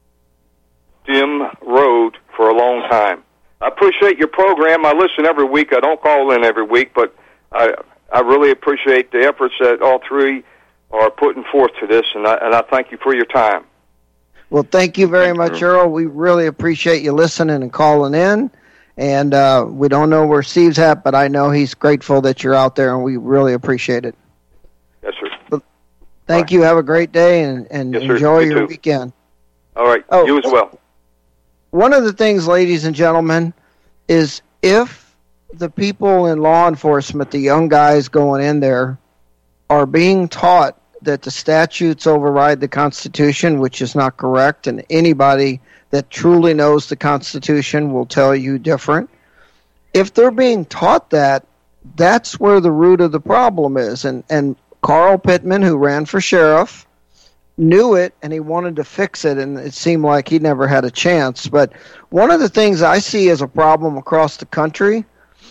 dim road for a long time. I appreciate your program. I listen every week. I don't call in every week, but I really appreciate the efforts that all three are putting forth to this, and I thank you for your time. Well, thank you very much, Earl. We really appreciate you listening and calling in. And we don't know where Steve's at, but I know he's grateful that you're out there, and we really appreciate it. Yes, sir. But thank you. Have a great day, and yes, sir. enjoy You your too. weekend. All right. You as well. One of the things, ladies and gentlemen, is if the people in law enforcement, the young guys going in there, are being taught that the statutes override the Constitution, which is not correct, and anybody that truly knows the Constitution will tell you different. If they're being taught that, that's where the root of the problem is. And Carl Pittman, who ran for sheriff, knew it, and he wanted to fix it, and it seemed like he never had a chance. But one of the things I see as a problem across the country,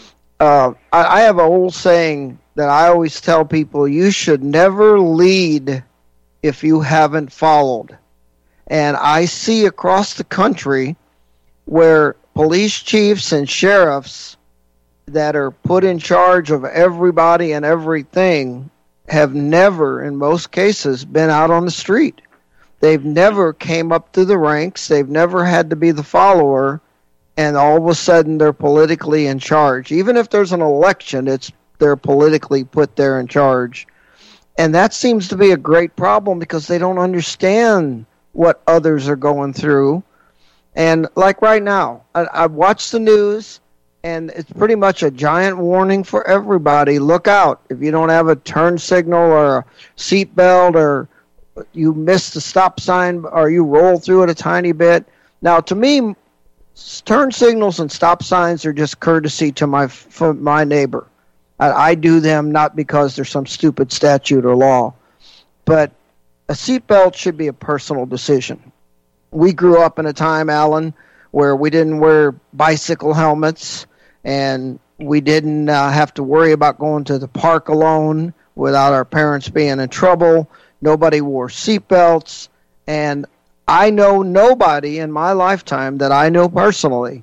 I have an old saying that I always tell people: you should never lead if you haven't followed. And I see across the country where police chiefs and sheriffs that are put in charge of everybody and everything have never, in most cases, been out on the street. They've never came up through the ranks. They've never had to be the follower, and all of a sudden they're politically in charge. Even if there's an election, they're politically put there in charge. And that seems to be a great problem because they don't understand what others are going through. And like right now, I watched the news, and it's pretty much a giant warning for everybody. Look out. If you don't have a turn signal or a seat belt, or you miss the stop sign, or you roll through it a tiny bit. Now, to me, turn signals and stop signs are just courtesy to my neighbor. I do them not because there's some stupid statute or law. But a seatbelt should be a personal decision. We grew up in a time, Alan, where we didn't wear bicycle helmets, and we didn't have to worry about going to the park alone without our parents being in trouble. Nobody wore seatbelts, and I know nobody in my lifetime that I know personally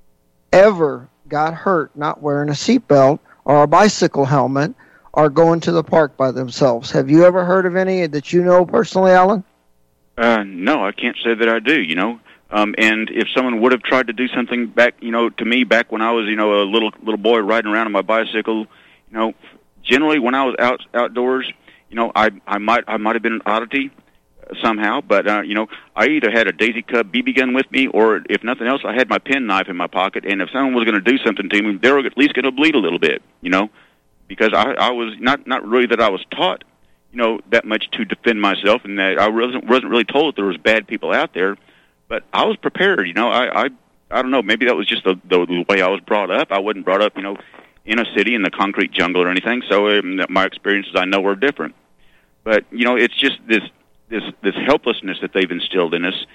ever got hurt not wearing a seatbelt or a bicycle helmet or going to the park by themselves. Have you ever heard of any that you know personally, Alan? No, I can't say that I do, and if someone would have tried to do something back, to me back when I was, a little boy riding around on my bicycle, generally when I was outdoors, I might have been an oddity somehow, but I either had a Daisy Cub BB gun with me, or if nothing else, I had my penknife in my pocket. And if someone was going to do something to me, they were at least going to bleed a little bit, because I was not really that I was taught, that much to defend myself, and that I wasn't really told that there was bad people out there. But I was prepared, I don't know, maybe that was just the way I was brought up. I wasn't brought up, in a city in the concrete jungle or anything, so my experiences I know are different. But, it's just this helplessness that they've instilled in us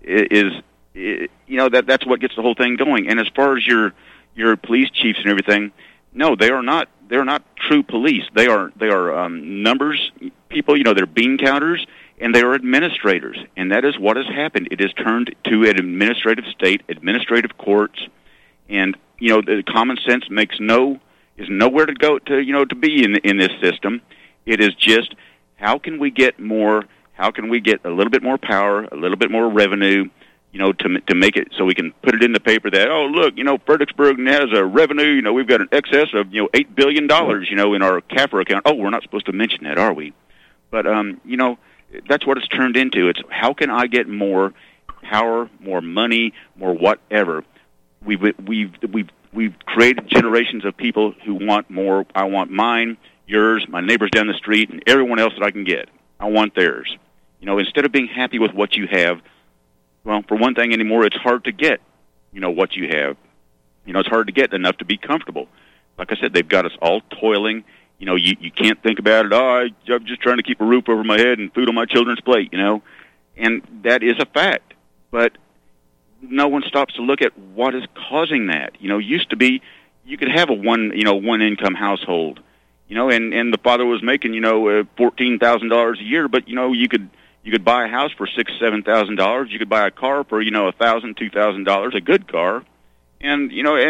that's what gets the whole thing going. And as far as your police chiefs and everything, no, they're not true police. They are numbers people, they're bean counters, and they are administrators, and that is what has happened. It has turned to an administrative state, administrative courts, and the common sense is nowhere to go to be in this system. It is just how can we get more? How can we get a little bit more power, a little bit more revenue? To make it so we can put it in the paper that, oh, look, Fredericksburg has a revenue, we've got an excess of, $8 billion, in our CAFR account. Oh, we're not supposed to mention that, are we? But, that's what it's turned into. It's how can I get more power, more money, more whatever. We've created generations of people who want more. I want mine, yours, my neighbors down the street, and everyone else that I can get. I want theirs. Instead of being happy with what you have, well, for one thing anymore, it's hard to get, what you have. It's hard to get enough to be comfortable. Like I said, they've got us all toiling. You can't think about it. Oh, I'm just trying to keep a roof over my head and food on my children's plate, and that is a fact. But no one stops to look at what is causing that. Used to be you could have a one income household, and the father was making, $14,000 a year, but you could buy a house for $6,000-7,000. You could buy a car for $1,000-2,000, a good car, and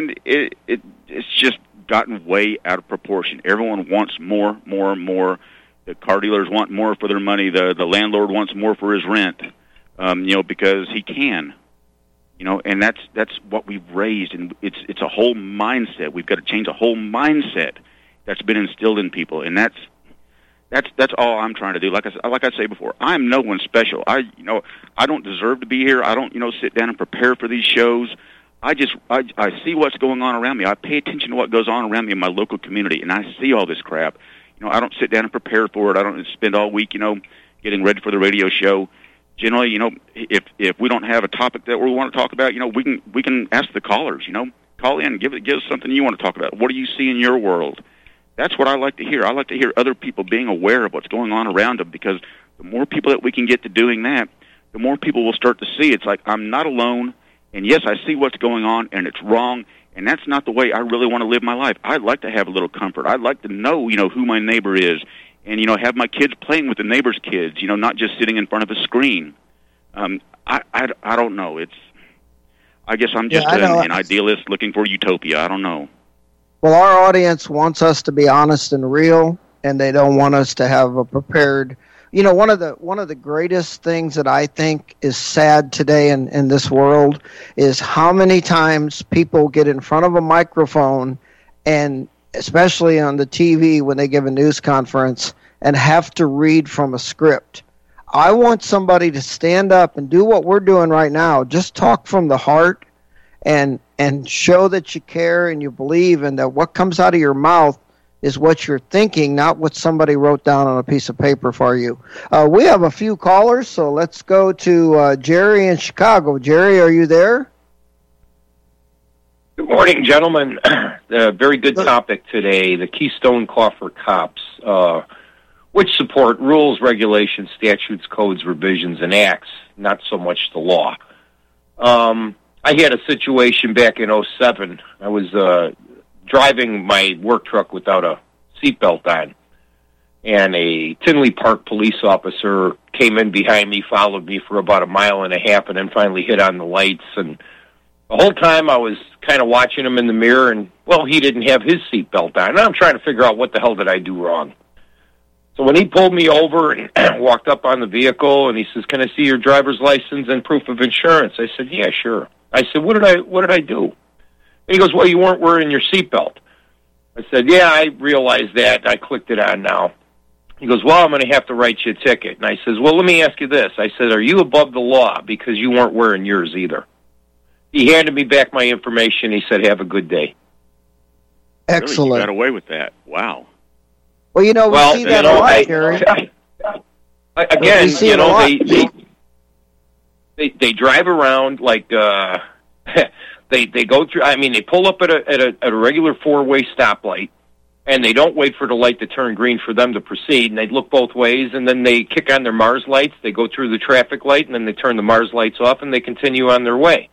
it's just gotten way out of proportion. Everyone wants more. The car dealers want more for their money. The landlord wants more for his rent, because he can. And that's what we've raised, and it's a whole mindset. We've got to change a whole mindset that's been instilled in people, and that's all I'm trying to do. Like I say before, I'm no one special. I don't deserve to be here. I don't sit down and prepare for these shows. I see what's going on around me. I pay attention to what goes on around me in my local community, and I see all this crap. I don't sit down and prepare for it. I don't spend all week, getting ready for the radio show. Generally, if we don't have a topic that we want to talk about, we can ask the callers. Call in, give us something you want to talk about. What do you see in your world? That's what I like to hear. I like to hear other people being aware of what's going on around them, because the more people that we can get to doing that, the more people will start to see. It's like, I'm not alone, and yes, I see what's going on, and it's wrong, and that's not the way I really want to live my life. I'd like to have a little comfort. I'd like to know, who my neighbor is, and, have my kids playing with the neighbor's kids, not just sitting in front of a screen. I don't know. I guess I'm just an idealist looking for utopia. I don't know. Well, our audience wants us to be honest and real, and they don't want us to have a prepared. One of the greatest things that I think is sad today in this world is how many times people get in front of a microphone, and especially on the TV when they give a news conference, and have to read from a script. I want somebody to stand up and do what we're doing right now. Just talk from the heart and show that you care and you believe, and that what comes out of your mouth is what you're thinking, not what somebody wrote down on a piece of paper for you. We have a few callers, so let's go to Jerry in Chicago. Jerry, are you there? Good morning, gentlemen. Very good topic today, the Keystone Coffer Cops, which support rules, regulations, statutes, codes, revisions, and acts, not so much the law. I had a situation back in 2007. I was driving my work truck without a seatbelt on, and a Tinley Park police officer came in behind me, followed me for about 1.5 miles, and then finally hit on the lights. And the whole time I was kind of watching him in the mirror, and, well, he didn't have his seatbelt on. And I'm trying to figure out what the hell did I do wrong. So when he pulled me over and walked up on the vehicle, and he says, "Can I see your driver's license and proof of insurance?" I said, "Yeah, sure." I said, What did I do?" And he goes, "Well, you weren't wearing your seatbelt." I said, "Yeah, I realize that. I clicked it on now." He goes, "Well, I'm going to have to write you a ticket." And I says, "Well, let me ask you this." I said, "Are you above the law? Because you weren't wearing yours either." He handed me back my information. He said, "Have a good day." Excellent. Really? You got away with that. Wow. Well, we see that a lot, Gary. Again, they drive around like they go through. I mean, they pull up at a regular four-way stoplight, and they don't wait for the light to turn green for them to proceed. And they look both ways, and then they kick on their Mars lights. They go through the traffic light, and then they turn the Mars lights off, and they continue on their way.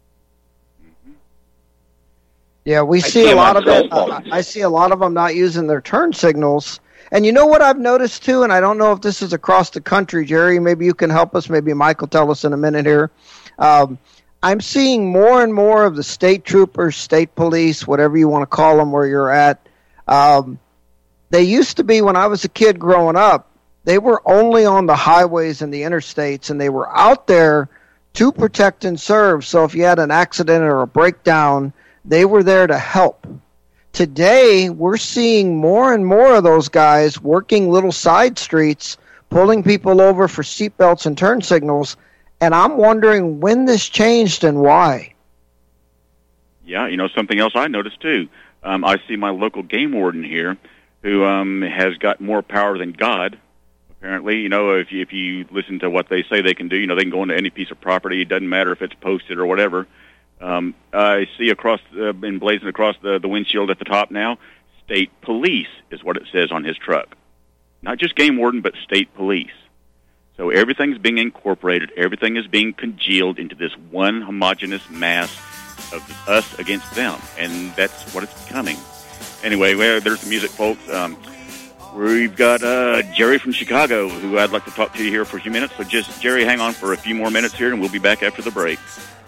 Yeah, we see a lot of it. I see a lot of them not using their turn signals. And you know what I've noticed, too, and I don't know if this is across the country, Jerry, maybe you can help us, maybe Mike will tell us in a minute here. I'm seeing more and more of the state troopers, state police, whatever you want to call them where you're at. They used to be, when I was a kid growing up, they were only on the highways and the interstates, and they were out there to protect and serve. So if you had an accident or a breakdown, they were there to help. Today, we're seeing more and more of those guys working little side streets, pulling people over for seatbelts and turn signals, and I'm wondering when this changed and why. Yeah, something else I noticed, too. I see my local game warden here who has got more power than God, apparently. If you listen to what they say they can do, they can go into any piece of property. It doesn't matter if it's posted or whatever. I see emblazoned across the windshield at the top now, state police is what it says on his truck. Not just game warden, but state police. So everything's being incorporated. Everything is being congealed into this one homogeneous mass of us against them, and that's what it's becoming. Anyway, well, there's the music, folks. We've got Jerry from Chicago, who I'd like to talk to you here for a few minutes. So just, Jerry, hang on for a few more minutes here, and we'll be back after the break.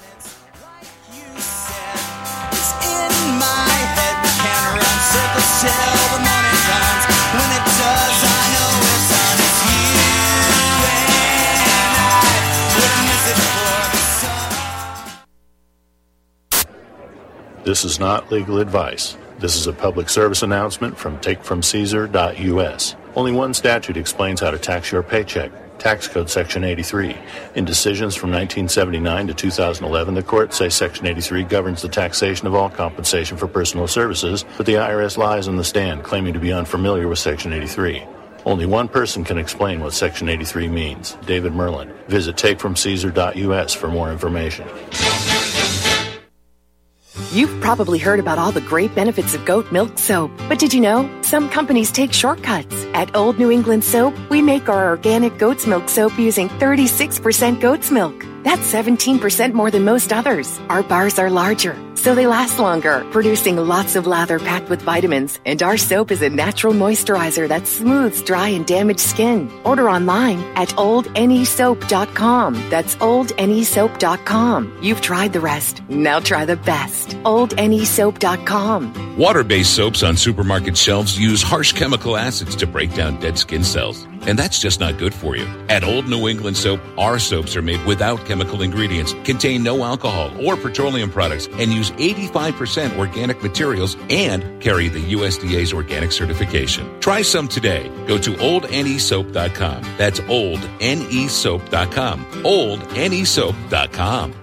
This is not legal advice. This is a public service announcement from takefromcaesar.us. Only one statute explains how to tax your paycheck. Tax Code Section 83. In decisions from 1979 to 2011, the courts say Section 83 governs the taxation of all compensation for personal services, but the IRS lies on the stand, claiming to be unfamiliar with Section 83. Only one person can explain what Section 83 means, David Merlin. Visit takefromcaesar.us for more information. You've probably heard about all the great benefits of goat milk soap, but did you know some companies take shortcuts? At Old New England Soap, we make our organic goat's milk soap using 36% goat's milk. That's 17% more than most others. Our bars are larger, so they last longer, producing lots of lather packed with vitamins. And our soap is a natural moisturizer that smooths dry and damaged skin. Order online at oldnesoap.com. That's oldnesoap.com. You've tried the rest. Now try the best. oldnesoap.com. Water-based soaps on supermarket shelves use harsh chemical acids to break down dead skin cells. And that's just not good for you. At Old New England Soap, our soaps are made without chemical ingredients, contain no alcohol or petroleum products, and use 85% organic materials and carry the USDA's organic certification. Try some today. Go to oldnesoap.com. That's oldnesoap.com. oldnesoap.com.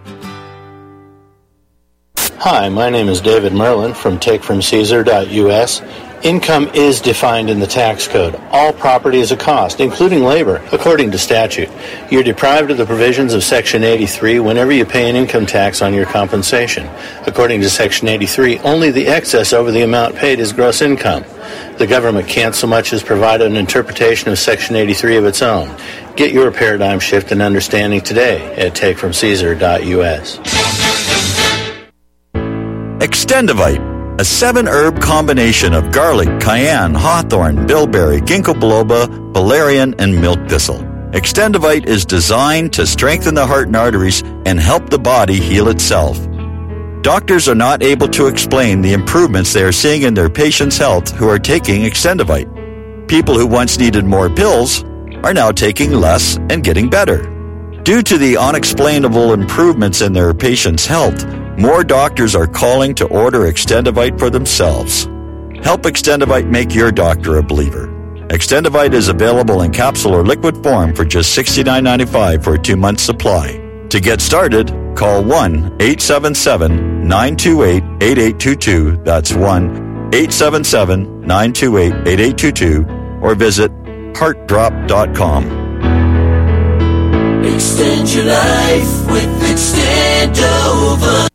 Hi, my name is David Merlin from takefromcaesar.us. Income is defined in the tax code. All property is a cost, including labor, according to statute. You're deprived of the provisions of Section 83 whenever you pay an income tax on your compensation. According to Section 83, only the excess over the amount paid is gross income. The government can't so much as provide an interpretation of Section 83 of its own. Get your paradigm shift and understanding today at takefromcaesar.us. Extendivite, a 7-herb combination of garlic, cayenne, hawthorn, bilberry, ginkgo biloba, valerian, and milk thistle. Extendivite is designed to strengthen the heart and arteries and help the body heal itself. Doctors are not able to explain the improvements they are seeing in their patients' health who are taking Extendivite. People who once needed more pills are now taking less and getting better. Due to the unexplainable improvements in their patients' health, more doctors are calling to order Extendivite for themselves. Help Extendivite make your doctor a believer. Extendivite is available in capsule or liquid form for just $69.95 for a 2-month supply. To get started, call 1-877-928-8822. That's 1-877-928-8822 or visit heartdrop.com. Extend your life with Extendovite.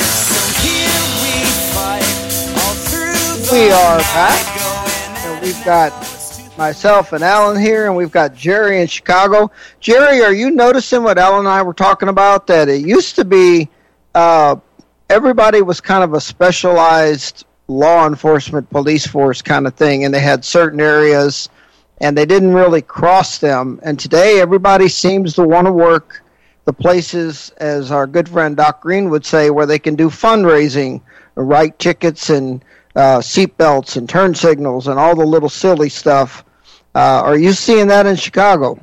We are back, and we've got myself and Alan here, and we've got Jerry in Chicago. Jerry, are you noticing what Alan and I were talking about, that it used to be everybody was kind of a specialized law enforcement police force kind of thing, and they had certain areas, and they didn't really cross them. And today everybody seems to want to work the places, as our good friend Doc Green would say, where they can do fundraising, write tickets and seat belts and turn signals and all the little silly stuff. Are you seeing that in Chicago?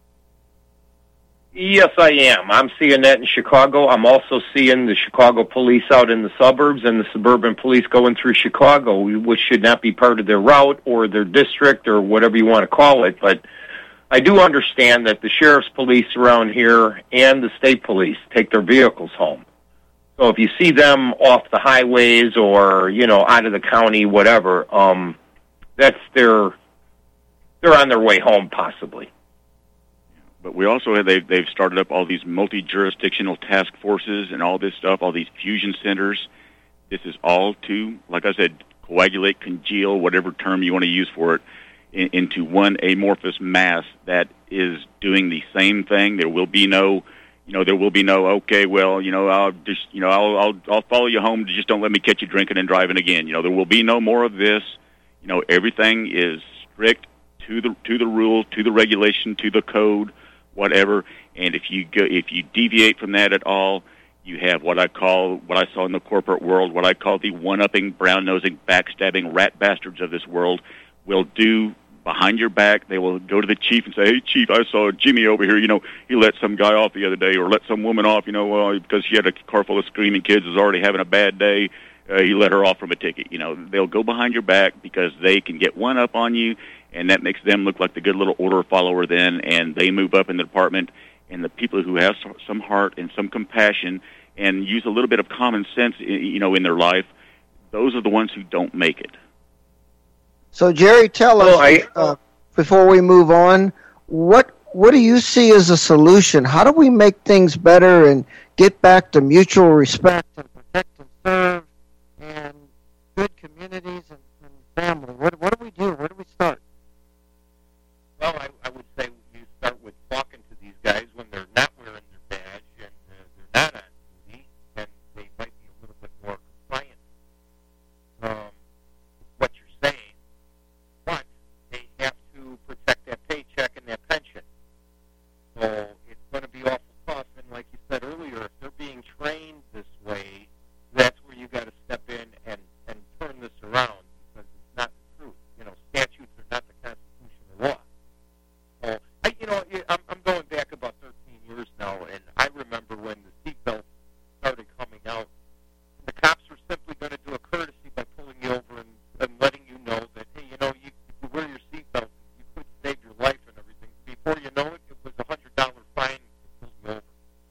Yes, I am. I'm seeing that in Chicago. I'm also seeing the Chicago police out in the suburbs and the suburban police going through Chicago, which should not be part of their route or their district or whatever you want to call it. But I do understand that the sheriff's police around here and the state police take their vehicles home. So if you see them off the highways or, out of the county, whatever, they're on their way home possibly. But we also have, they've started up all these multi-jurisdictional task forces and all this stuff, all these fusion centers. This is all to, like I said, coagulate, congeal, whatever term you want to use for it, into one amorphous mass that is doing the same thing. There will be no, okay, well, I'll just, I'll follow you home. Just don't let me catch you drinking and driving again. There will be no more of this. Everything is strict to the rule, to the regulation, to the code, whatever. And if you deviate from that at all, you have what I saw in the corporate world, what I call the one-upping, brown-nosing, backstabbing rat bastards of this world will do behind your back. They will go to the chief and say, "Hey, chief, I saw Jimmy over here. He let some guy off the other day, or let some woman off. Because she had a car full of screaming kids, was already having a bad day. He let her off from a ticket." They'll go behind your back because they can get one up on you, and that makes them look like the good little order follower then, and they move up in the department. And the people who have some heart and some compassion and use a little bit of common sense, in their life, those are the ones who don't make it. So, Jerry, tell us, before we move on, what do you see as a solution? How do we make things better and get back to mutual respect and protect and serve and good communities and family? What do we do? Where do we start? Well, I would say you start with talking to these guys when they're not wearing their badge and they're not on duty, and they might be a little bit more compliant with what you're saying, but they have to protect that paycheck and that pension. So it's going to be awful tough, and like you said earlier, if they're being trained this way, that's where you got to step in and turn this around, because it's not the truth. Statutes are not the Constitution or law. So, I'm going back about 13 years now, and I remember when the seatbelt started coming out. The cops were simply going to do a courtesy by pulling you over and letting you know that, hey, if you wear your seatbelt, you could save your life and everything. Before you know it, it was a $100 fine to pull you over.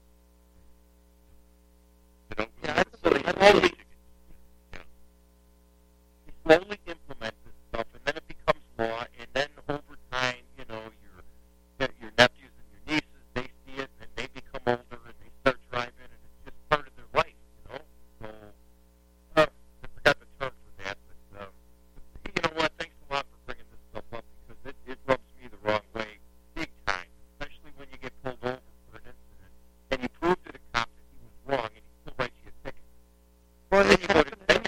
They slowly implement this stuff, and then it becomes law, and then over time, your nephews and your nieces, they see it, and they become older, and they start driving, and it's just part of their life, So, I forgot the term for that, but you know what? Thanks a lot for bringing this stuff up, because it rubs me the wrong way big time, especially when you get pulled over for an incident, and you prove to the cop that he was wrong, and he still writes you a ticket. Well, then you go to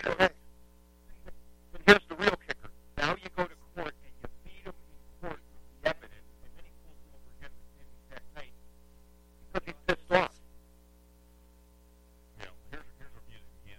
and here's the real kicker. Now you go to court, and you beat him in court with the evidence, and then he pulls you over again the same exact night because he's pissed off. Here's our music again.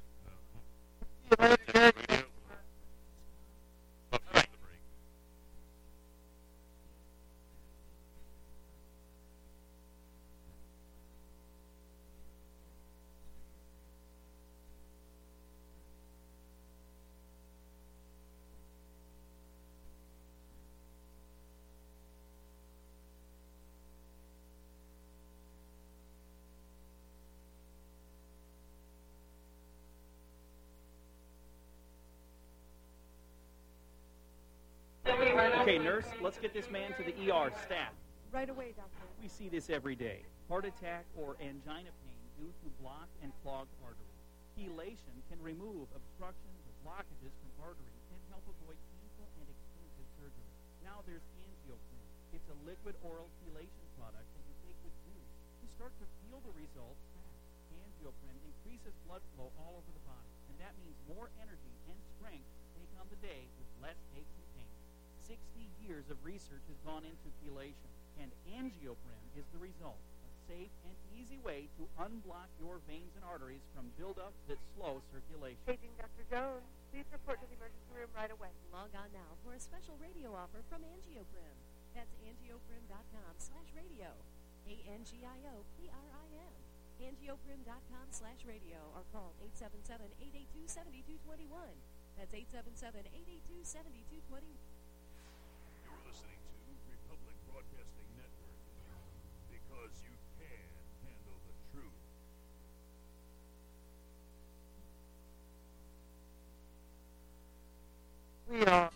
Okay, nurse, let's get this man to the ER. Stat. Right away, doctor. We see this every day. Heart attack or angina pain due to blocked and clogged arteries. Chelation can remove obstructions or blockages from arteries and help avoid painful and expensive surgery. Now there's AngioPrim. It's a liquid oral chelation product that you take with food. You start to feel the results fast. AngioPrim increases blood flow all over the body, and that means more energy and strength to take on the day with less aches and pain. 60 years of research has gone into chelation, and AngioPrim is the result. A safe and easy way to unblock your veins and arteries from buildup that slow circulation. Paging Dr. Jones. Please report to the emergency room right away. Log on now for a special radio offer from AngioPrim. That's angioprim.com/radio. ANGIOPRIM. Angioprim.com/radio or call 877-882-7221. That's 877-882-7221. You're listening to Republic Broadcasting Network, because you can handle the truth. We are